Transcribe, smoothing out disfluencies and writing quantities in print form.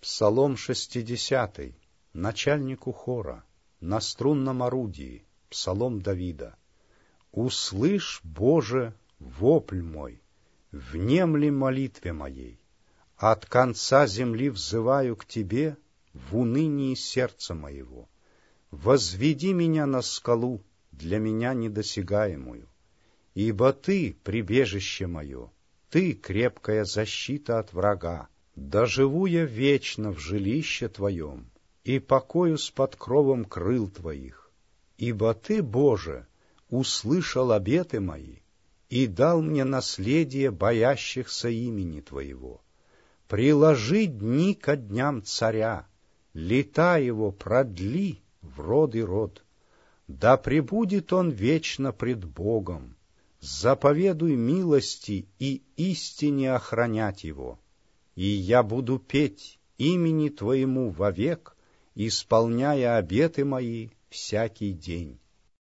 Псалом 60, начальнику хора, на струнном орудии, псалом Давида. «Услышь, Боже, вопль мой, внемли молитве моей. От конца земли взываю к Тебе в унынии сердца моего. Возведи меня на скалу, для меня недосягаемую. Ибо Ты — прибежище мое, Ты — крепкая защита от врага. Да живу я вечно в жилище Твоем и покоюсь под кровом крыл Твоих. Ибо Ты, Боже, услышал обеты мои и дал мне наследие боящихся имени Твоего. Приложи дни ко дням царя, лета его продли в род и род. Да пребудет он вечно пред Богом, заповедуй милости и истине охранять его. И я буду петь имени Твоему вовек, исполняя обеты мои всякий день.